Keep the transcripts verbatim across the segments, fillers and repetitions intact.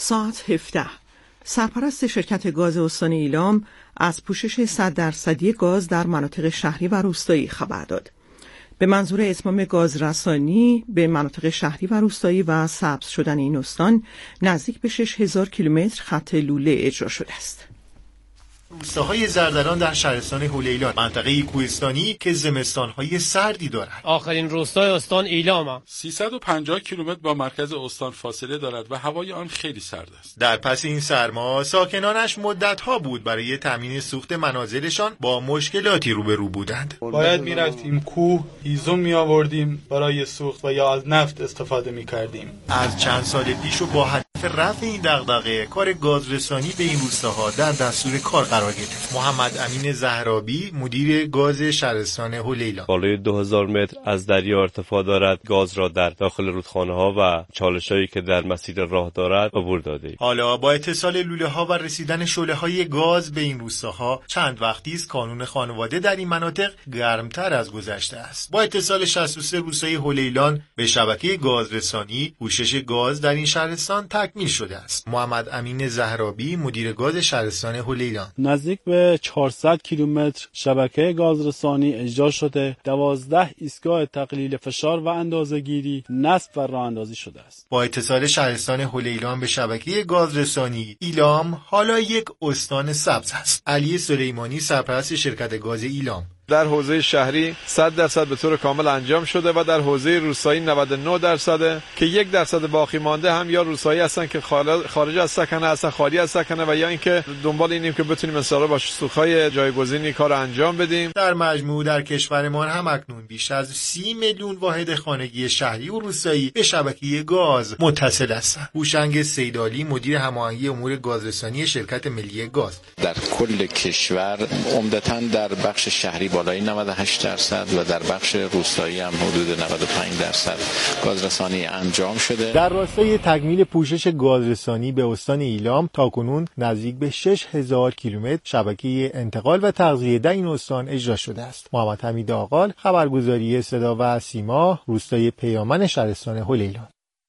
ساعت هفده. سرپرست شرکت گاز استان ایلام از پوشش صد درصدی گاز در مناطق شهری و روستایی خبر داد. به منظور اتمام گازرسانی به مناطق شهری و روستایی و سبز شدن این استان نزدیک به شش هزار کیلومتر خط لوله اجرا شده است. روستاهای زردران در شهرستان هولیلان، منطقه کوهستانی که زمستانهای سردی دارد. آخرین روستای استان ایلام سیصد و پنجاه کیلومتر با مرکز استان فاصله دارد و هوای آن خیلی سرد است. در پس این سرما ساکنانش مدتها بود برای تامین سوخت منازلشان با مشکلاتی روبرو بودند. باید میرفتیم کوه، هیزم می آوردیم برای سوخت و یا از نفت استفاده می کردیم. از چند سال پیش و با هدف رفع این دغدغه کار گازرسانی به این روستاها در دستور کار قرار گرفت. محمد امین زهرابی مدیر گاز شهرستان هولیلان: بالای دو هزار متر از دریا ارتفاع دارد. گاز را در داخل رودخانه ها و چالش‌هایی که در مسیر راه دارد عبور داده. حالا با اتصال لوله ها و رسیدن شعله های گاز به این روستاها چند وقتی است کانون خانواده در این مناطق گرمتر از گذشته است. با اتصال شصت و سه روستای هولیلان به شبکه گازرسانی پوشش گاز در این شهرستان تکمیل شده است. محمد امین زهرابی مدیر گاز شهرستان هولیلان: نزدیک به چهارصد کیلومتر شبکه گازرسانی اجرا شده. دوازده ایستگاه تقلیل فشار و اندازه‌گیری نصب و راه اندازی شده است. با اتصال شهرستان هولیلان به شبکه گازرسانی ایلام حالا یک استان سبز است. علی سلیمانی سرپرست شرکت گاز ایلام: در حوزه شهری صد درصد به طور کامل انجام شده و در حوزه روستایی نود و نه درصد که یک درصد باقی مانده هم یا روستایی هستن که خارج از سکنه هستن، خالی از سکنه، و یا اینکه دنبال اینیم که بتونیم انشاءالله با سوخت‌های جایگزینی کار انجام بدیم. در مجموع در کشورمان هم اکنون بیش از سی میلیون واحد خانگی شهری و روستایی به شبکه گاز متصل هستند. هوشنگ سیدالی مدیر هماهنگی امور گازرسانی شرکت ملی گاز: در کل کشور عمدتاً در بخش شهری بالای نود و هشت درصد و در بخش روستایی هم حدود نود و پنج درصد گازرسانی انجام شده. در راستای تکمیل پوشش گازرسانی به استان ایلام تاکنون نزدیک به شش هزار کیلومتر شبکه انتقال و تغذیه در این استان اجرا شده است. محمد حمید آقال، خبرگزاری صدا و سیما، روستای پیامن شهرستان هولیلان.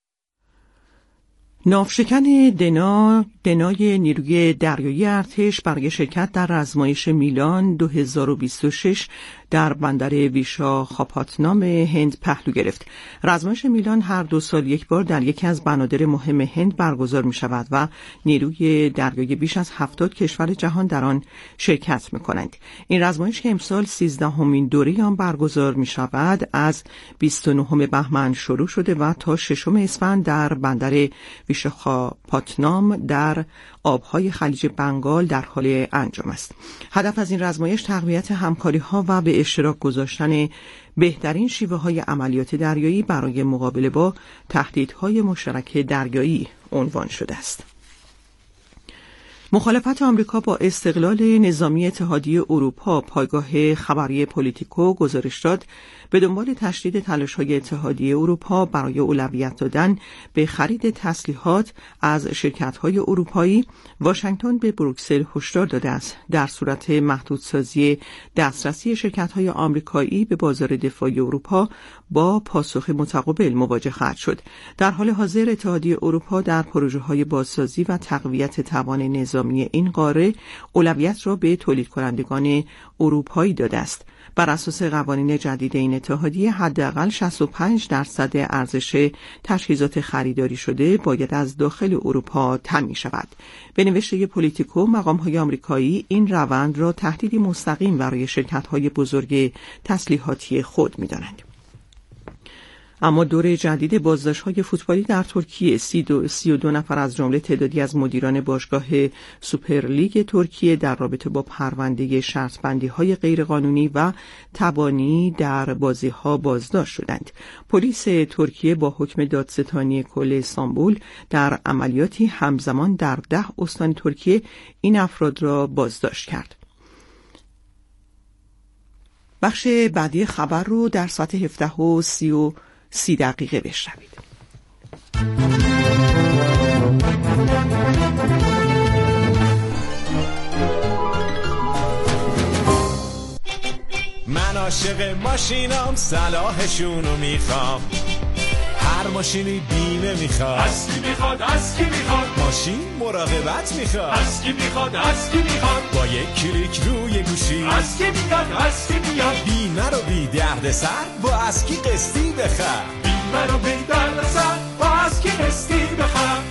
ناوشکن دنا دنای نیروی دریایی ارتش برای شرکت در رزمایش میلان دو هزار و بیست و شش در بندر ویشاخاپاتنام هند پهلو گرفت. رزمایش میلان هر دو سال یک بار در یکی از بنادر مهم هند برگزار می شود و نیروی دریایی بیش از هفتاد کشور جهان در آن شرکت می کنند. این رزمایش که امسال سیزدهمین دوره آن برگزار می شود از بیست و نهم بهمن شروع شده و تا ششم اسفند در بندر ویشاخاپاتنام در آبهای خلیج بنگال در حال انجام است. هدف از این رزمایش تقویت همکاری‌ها و به اشتراک گذاشتن بهترین شیوه‌های عملیات دریایی برای مقابله با تهدیدهای مشترک دریایی عنوان شده است. مخالفت آمریکا با استقلال نظامی اتحادیه اروپا، پایگاه خبری پولیتیکو گزارش داد به دنبال تشدید تلاش‌های اتحادیه اروپا برای اولویت دادن به خرید تسلیحات از شرکت‌های اروپایی، واشنگتن به بروکسل هشدار داده است در صورت محدودسازی دسترسی شرکت‌های آمریکایی به بازار دفاعی اروپا با پاسخ متقابل مواجه خواهد شد. در حال حاضر اتحادیه اروپا در پروژه‌های بازسازی و تقویت توان نظامی این قاره اولویت را به تولید کنندگان اروپایی داده است. بر اساس قوانین جدید این اتحادیه حداقل شصت و پنج درصد ارزش تجهیزات خریداری شده باید از داخل اروپا تامین شود. به نوشته پولیتیکو، مقام‌های آمریکایی این روند را تهدیدی مستقیم برای شرکت‌های بزرگ تسلیحاتی خود می‌دانند. اما دور جدید بازداشت‌های فوتبالی در ترکیه، سی و دو نفر از جمله تعدادی از مدیران باشگاه سوپرلیگ ترکیه در رابطه با پرونده شرط‌بندی‌های غیرقانونی و تبانی در بازی‌ها بازداشت شدند. پلیس ترکیه با حکم دادستانی کل استانبول در عملیاتی همزمان در ده استان ترکیه این افراد را بازداشت کرد. بخش بعدی خبر رو در ساعت هفده و سی و سی دقیقه بشنوید. من عاشق ماشینام، صلاحشونو میخوام. هر ماشینی بیمه میخواد، از کی میخواد از کی میخواد ماشین مراقبت میخواد. از کی میخواد؟ از کی میخواد؟ با یک کلیک روی گوشی از کی میاد؟ از کی میاد؟ بیمه رو بی درد سر با از کی قسطی بخر. بیمه رو بی درد سر با از کی قسطی بخر.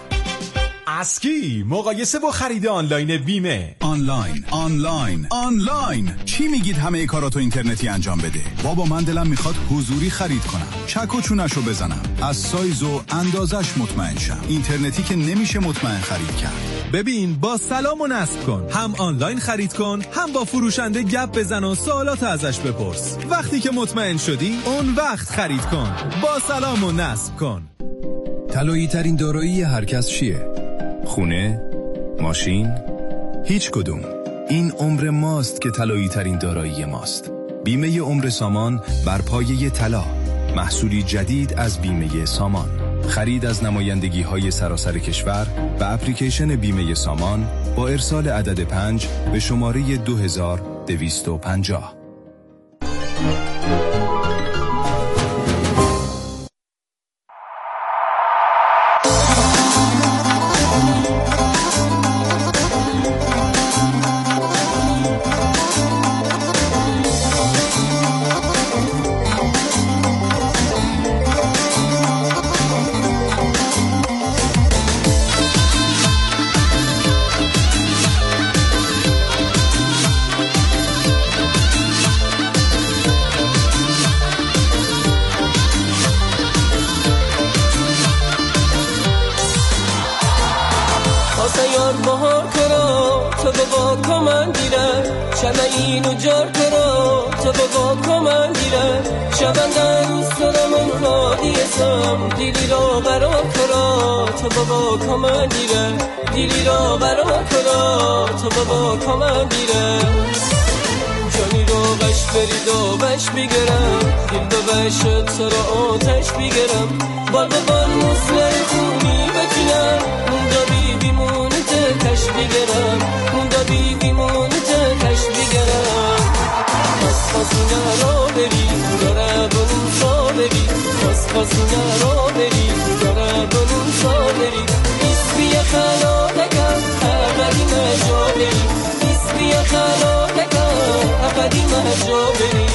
اسکی مقایسه با خرید آنلاین بیمه. آنلاین آنلاین آنلاین چی میگید همه کاراتو اینترنتی انجام بده؟ بابا من دلم میخواد حضوری خرید کنم، چک و چونشو بزنم، از سایز و اندازش مطمئن شم. اینترنتی که نمیشه مطمئن خرید کرد. ببین با سلام و نصب کن، هم آنلاین خرید کن، هم با فروشنده گپ بزن و سوالات ازش بپرس. وقتی که مطمئن شدی اون وقت خرید کن. با سلام و نصب کن. طلایی ترین دارایی هر کس چیه؟ خونه؟ ماشین؟ هیچ کدوم. این عمر ماست که طلایی ترین دارایی ماست. بیمه عمر سامان بر پایه طلا، محصولی جدید از بیمه سامان. خرید از نمایندگی های سراسر کشور و اپلیکیشن بیمه سامان با ارسال عدد پنج به شماره دو هزار دویست و پنجاه. دیلی را برا کرا تو بابا کامن دیره جانی رو بش برید و بش بگرم دل به بشت سر آتش بگرم بال به بال مصنر خونی بکنم موندا بی بیمون تکش بگرم موندا بی بیمون تکش بگرم خاص خاصونه را بری داره بنون سا بری خاص خاصونه را بری داره بنون سا بری بی خلاتکم ابدی مجابری بیس بی خلاتکم ابدی مجابری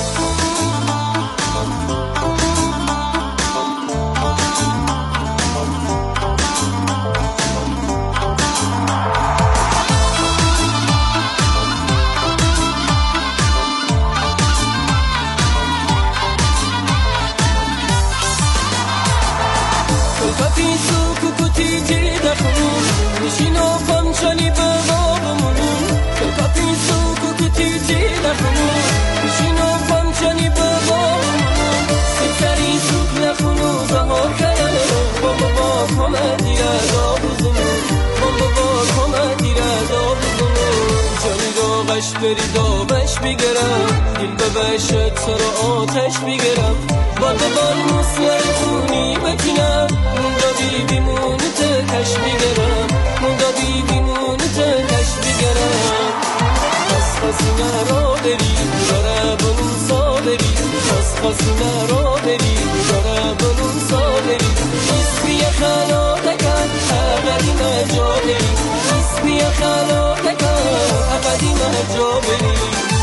نشینو پامچانی به بابمون که پیسو کوکوتی تی نخونو نشینو پامچانی به بابمون سیتری سوک نخونو زهار کنه بابا با کمدی ردا بزنون بابا با کمدی ردا بزنون جانی رو غش برید و بش بگرم دل به بشت سر آتش بگرم بال به بال مصنر خونی بکنم موندا بی بیمون تکش بگرم موندا بی بیمون تکش بگرم خاص خاصونه را بری داره بلون سا بری خاص خاصونه را بری داره بلون سا بری اسبی خلا تکن ابدی مجا بری اسبی خلا تکن ابدی مجا بری.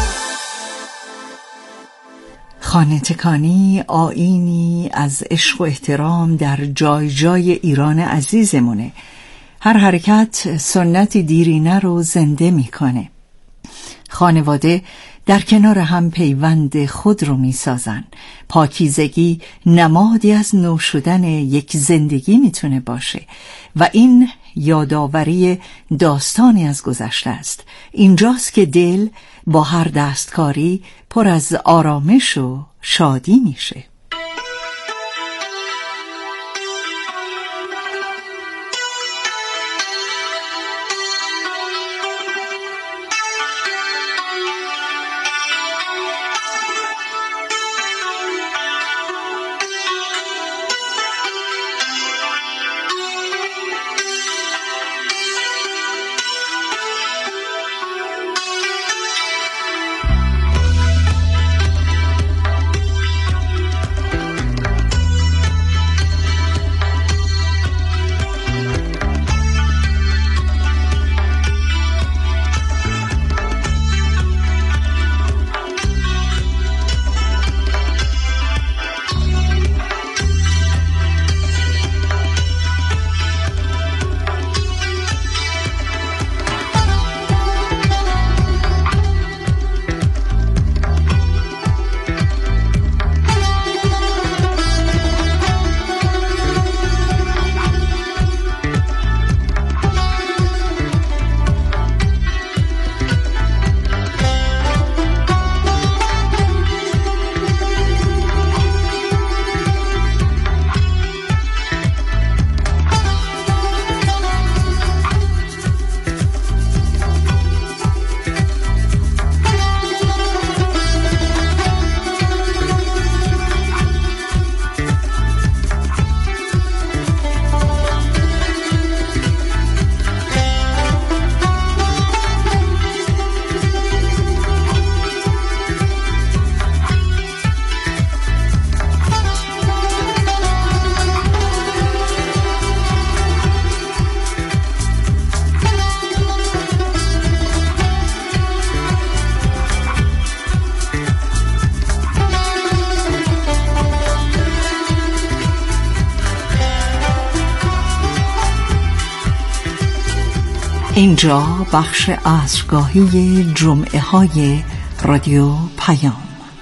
خانه تکانی آیینی از عشق و احترام در جای جای ایران عزیزمونه. هر حرکت سنتی دیرینه رو زنده میکنه. خانواده در کنار هم پیوند خود رو میسازن. پاکیزگی نمادی از نو شدن یک زندگی میتونه باشه و این یادآوری داستانی از گذشته است. اینجاست که دل با هر دستکاری پر از آرامش و شادی میشه. اینجا بخش عصرگاهی جمعه های رادیو پیام.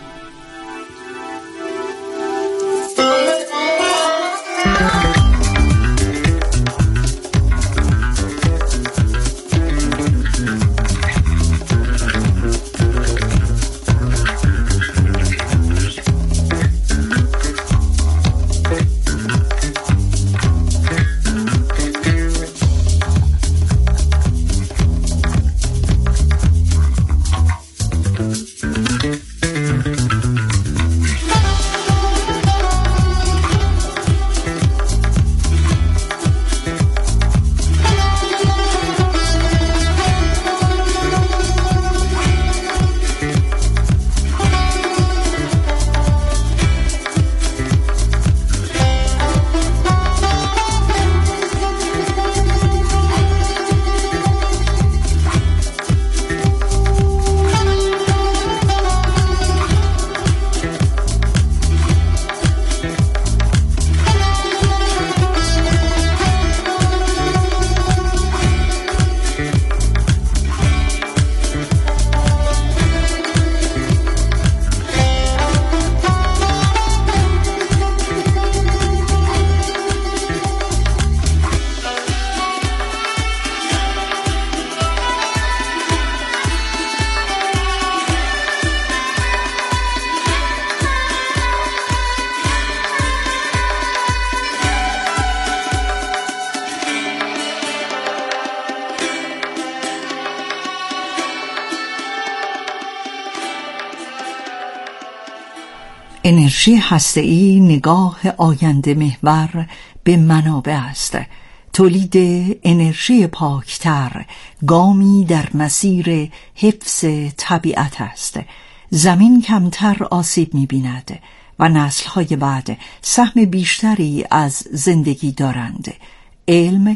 انرژی هسته‌ای نگاه آینده محور به منابع است. تولید انرژی پاکتر گامی در مسیر حفظ طبیعت است. زمین کمتر آسیب می‌بیند و نسل‌های بعد سهم بیشتری از زندگی دارند. علم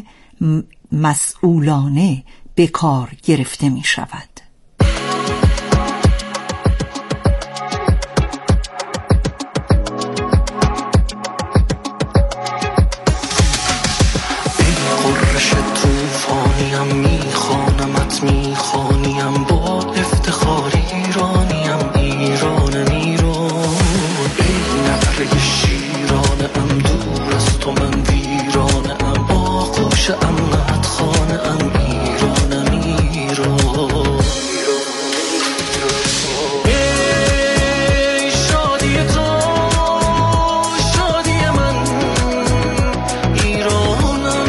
مسئولانه به کار گرفته می‌شود. میخوانیم با افتخار ایرانیم، ایرانم ایران. ای نقره شیرانم دور از تو من ویرانم، آغوش امنت خانم ایرانم ایران. ای شادی تو شادی من ایرانم.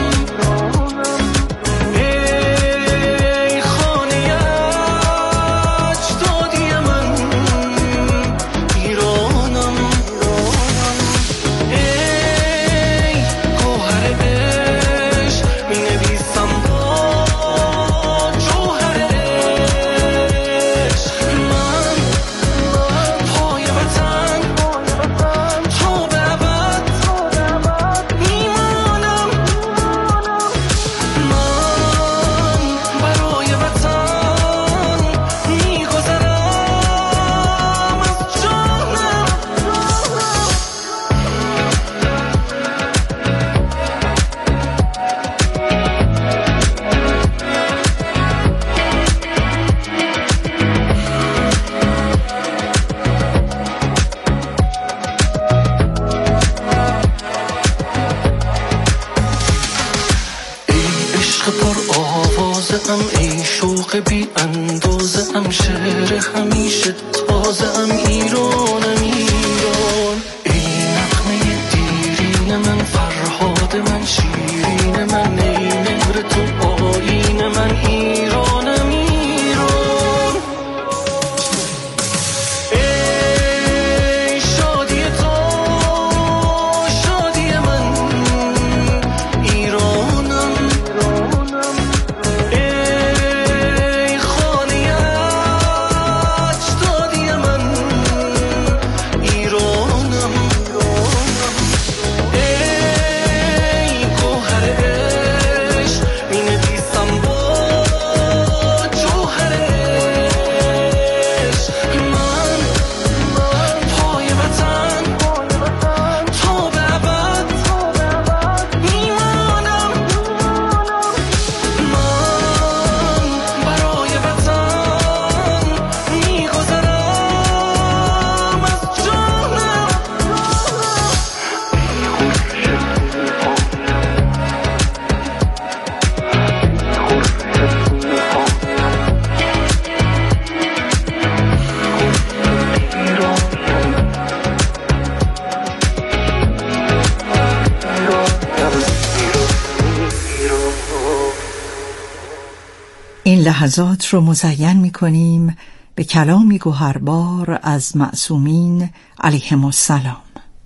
ای شوق بی اندازه ام، شعر همیشه تازه ام ایرانم ایران. ای نغمه دیرین من، فرهاد من، شیرین من، ای مهر تو آیین من ایرانم ایران. ای شادی تو شادی من ایرانم. این لحظات رو مزین می کنیم به کلامی گوهربار از معصومین علیهم السلام.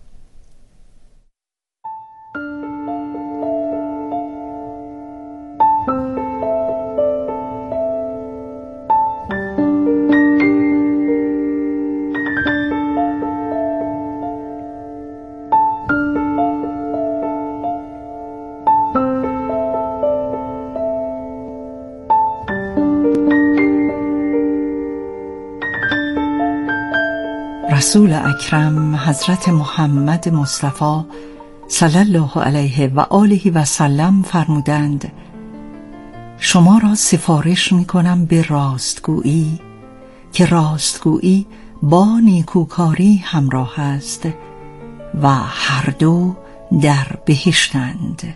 رسول اکرم حضرت محمد مصطفی صلی الله علیه و آله و سلم فرمودند: شما را سفارش می کنم به راستگویی که راستگویی با نیکوکاری همراه است و هر دو در بهشتند.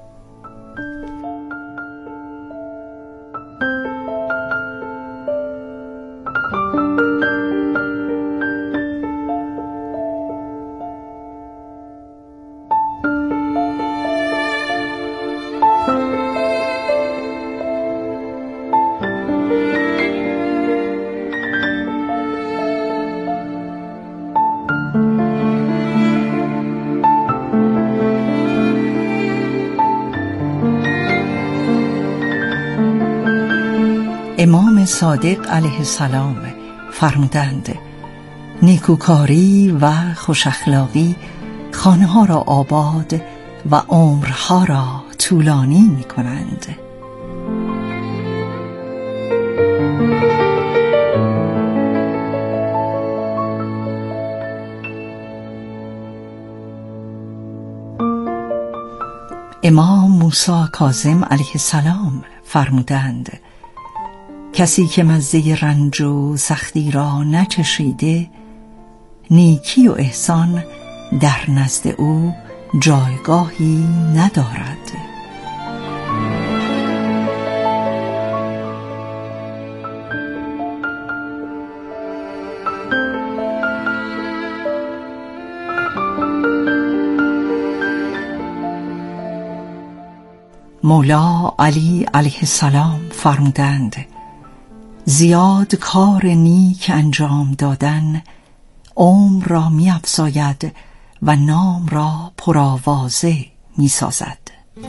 امام صادق علیه السلام فرمودند: نیکوکاری و خوش اخلاقی خانه ها را آباد و عمرها را طولانی می کنند. امام موسی کاظم علیه السلام فرمودند: کسی که مزه رنج و سختی را نچشیده، نیکی و احسان در نزد او جایگاهی ندارد. مولا علی علیه السلام فرمودند: زیاد کار نیک انجام دادن عمر را می افزاید و نام را پرآوازه می سازد.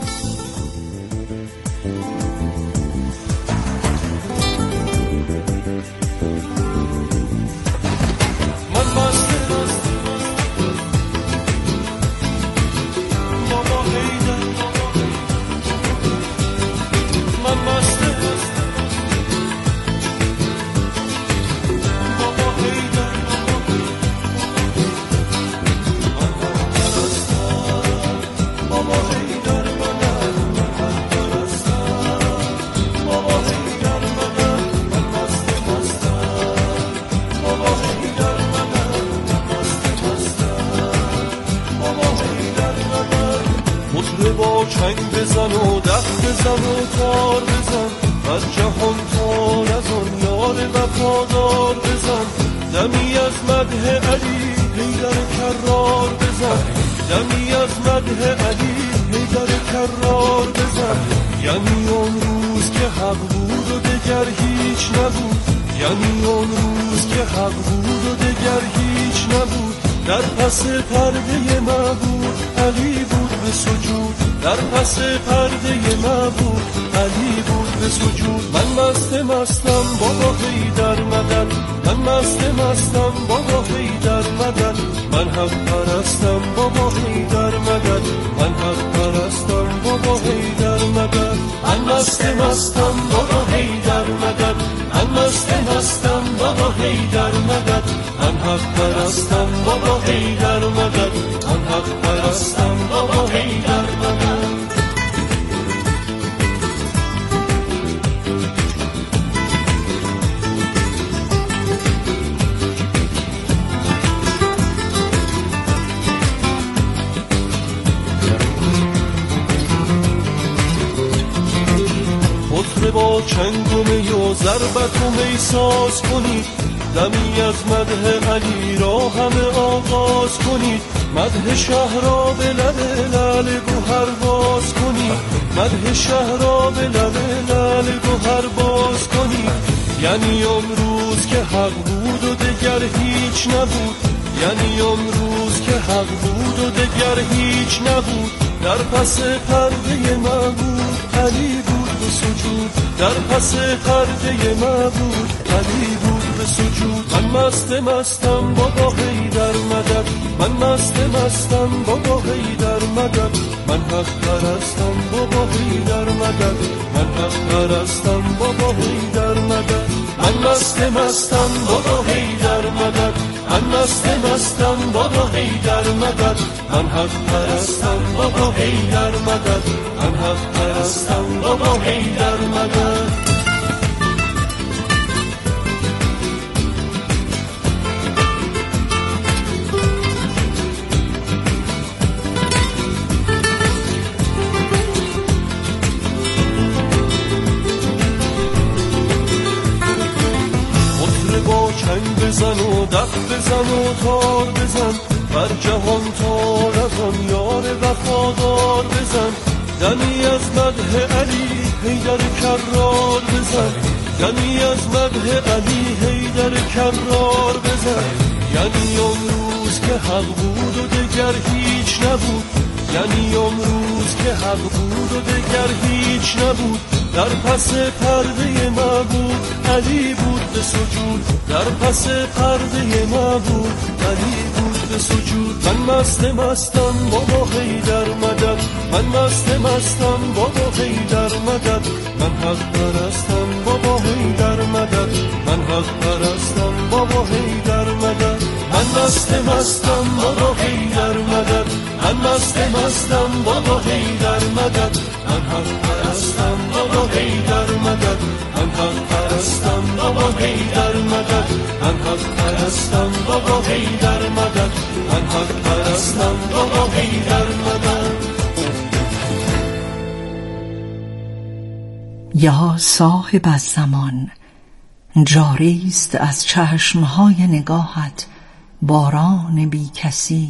چنگ بزن و دست بزن و تار بزن، از جهان تار از آن یار وفادار بزن. دمی از مدح علی حیدر کرار بزن، دمی از مدح علی حیدر کرار بزن. یعنی اون روز که حق بود و دگر هیچ نبود، یعنی اون روز که حق بود و دگر هیچ نبود. در پس پرده معبود علی بود به سجود، در پس پرده معبود علی بود به سجود. من مست مستم بابا حیدر مدد، من مست مستم بابا حیدر مدد. من حق پرستم بابا حیدر مدد، من حق پرستم بابا حیدر مدد. من مست مستم بابا حیدر مدد، من مست مستم بابا حیدر مدد. من حق پرستم بابا حیدر مدد، من حق پرستم بابا حیدر مدد. خطره با چنگ و می و ضربت و می ساز کنید، دمی از مدح علی را همه آغاز کنید. مدح شهر را به لب لعل گوهر باز کنید، مدح شهر را به لب لعل گوهر باز یعنی امروز که حق بود و دگر هیچ نبود، یعنی امروز که حق بود و دگر هیچ نبود. در پس پرده معبود علی بود به سجود، در پس پرده معبود علی بود به سجود. من مست مستم بابا حیدر مدد، من مست مستم بابا حیدر مدد، من حق پرستم بابا حیدر مدد، من حق پرستم بابا حیدر مدد. من مست مستم بابا حیدر مدد، من مست مستم بابا حیدر مدد، من حق پرستم بابا حیدر مدد، من حق پرستم بابا حیدر مدد. بزن و دف بزن و تار بزن، بر جهان تار از آن یار وفادار بزن. دمی از مدح علی حیدر کرار بزن، دمی از مدح علی حیدر کرار بزن. یعنی امروز که حق بود و دگر هیچ نبود، یعنی امروز که حق بود و دگر هیچ نبود. در پس پرده معبود علی بود به سجود، در پس پرده معبود علی بود به سجود. من مست مستم بابا حیدر مدد، من مست مستم بابا حیدر مدد، من حق پرستم بابا حیدر مدد، من حق پرستم بابا حیدر مدد. من مست مستم بابا حیدر مدد، من مست مستم بابا حیدر مدد، من حق پرستم بابا حیدر مدد، من حق پرستم بابا حیدر مدد، من حق پرستم بابا حیدر مدد، من حق پرستم بابا حیدر مدد. یا صاحب الزمان، جاری است از چشمهای نگاهت باران بی کسی.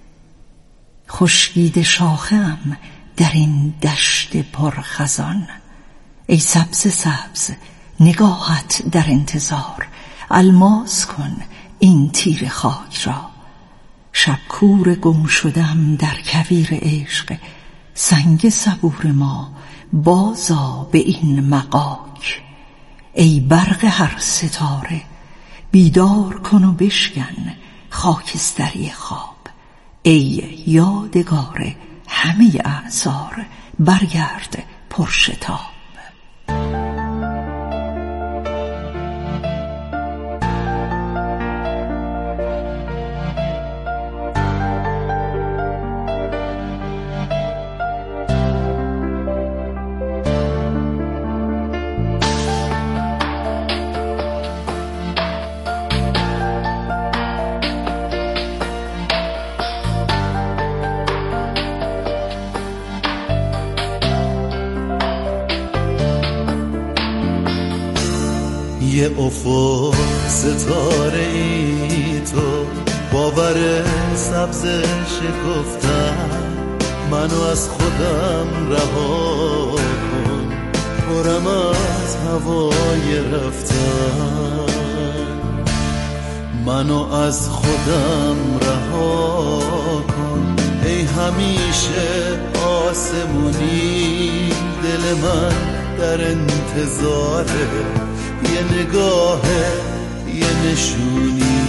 خشکیده شاخه‌ام در این دشت پرخزان، ای سبز سبز نگاهت در انتظار. الماس کن این تیر خاک را، شب کور گم شدم در کویر عشق. سنگ صبور ما بازا به این مغاک، ای برق هر ستاره بیدار کن و بشکن خاکستری خواب. ای یادگار همه اعذار برگرد پرشتاب. یه افق ستاره ای تو، باور سبز شکفتم. منو از خودم رها کن، پرم از هوای رفتن. منو از خودم رها کن، ای همیشه آسمونی. دل من در انتظاره، یه نگاه یه نشونی.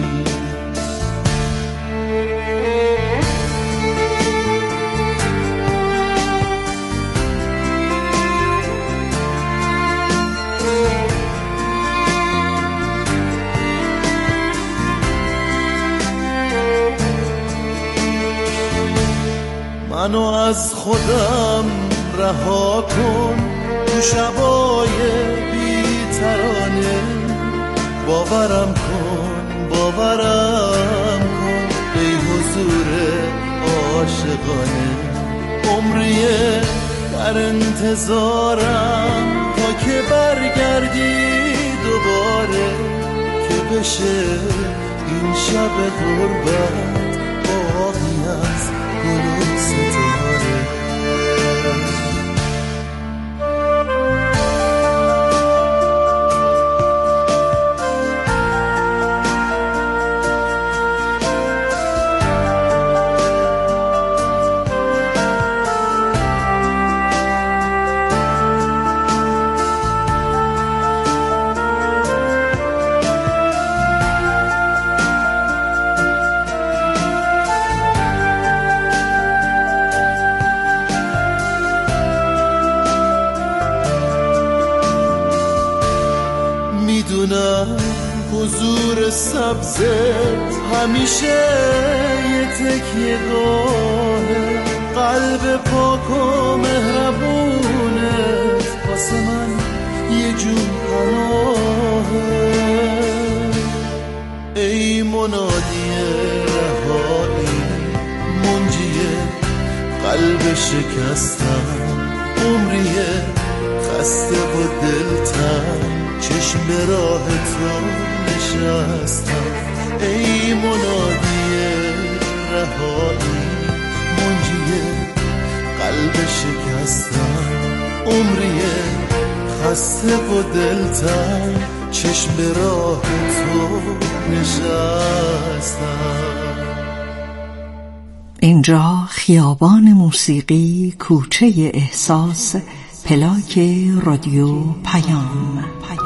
منو از خودم رها کن تو شبای بی‌ترانه. باورم کن باورم کن ای حضور عاشقانه. عمریه در انتظارم تا که برگردی دوباره، که بشه این شب غربت باقی از گل و ستاره. میدونم حضور سبزه همیشه یه تکیه گاهه، قلب پاک و مهربونت واسه من یه جون پناهه. ای منادی رهایی منجیه قلب شکستم، عمریه خسته و دلتم، چشم به راه تو نشستم. ای منادی رهایی منجیه قلب شکستم، عمریه خسته و دلتم، چشم به راه تو نشستم. اینجا خیابان موسیقی، کوچه احساس، پلاک رادیو پیام.